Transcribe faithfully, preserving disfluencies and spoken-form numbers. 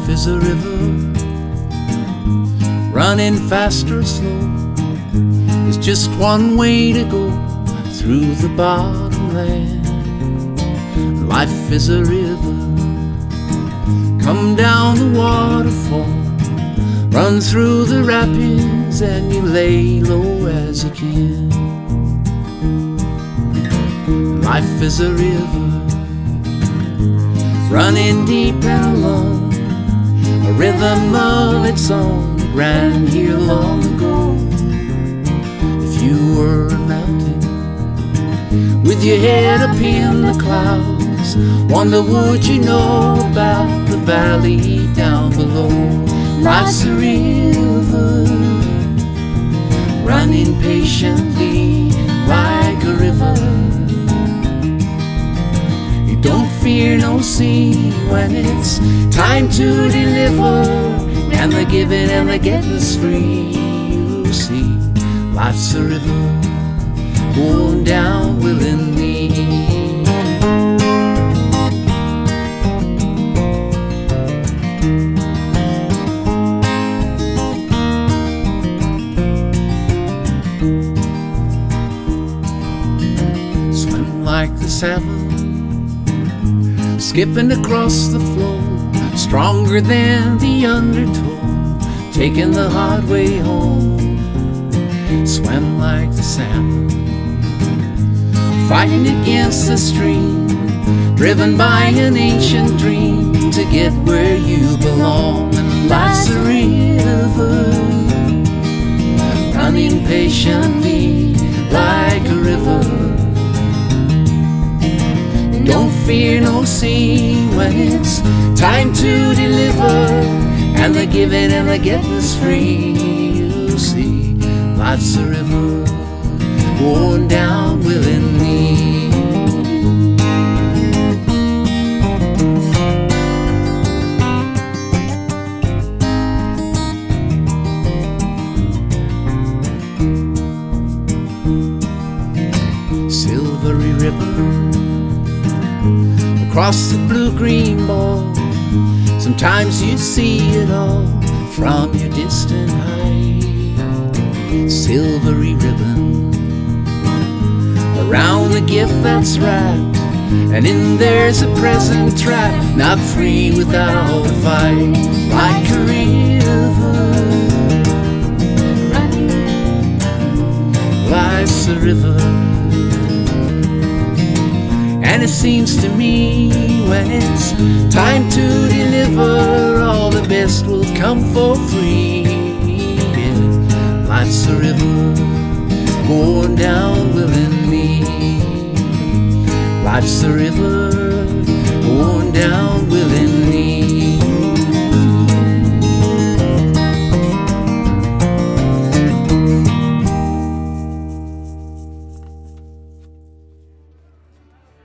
is a river, running fast or slow. There's just one way to go through the bottomland. Life is a river, come down the waterfall, run through the rapids, and you lay low as you can. Life is a river, running deep and alone, a rhythm of its own that ran here long ago. If you were a mountain with your head up in the clouds, wonder would you know about the valley down below? Life's a river, running patiently like a river. You don't fear no sea when it's time to deliver, and the giving and the getting's free. You see, life's a river, going down willingly. Swim like the salmon, skipping across the flow, stronger than the undertow, taking the hard way home. Swim like the salmon, fighting against the stream, driven by an ancient dream to get where you belong. And life's a river, running patiently like a river. Don't fear no sea when it's time to deliver, and the giving and the getting's free. You see, life's a river, going down willingly. Silvery river, across the blue-green ball, sometimes you see it all from your distant height. Silvery ribbon around the gift that's wrapped, and in there's a present trapped, not free without a fight. Like a river, life's a river. And it seems to me when it's time to deliver, all the best will come for free. Yeah, life's a river, going down willingly. Life's a river, going down willingly.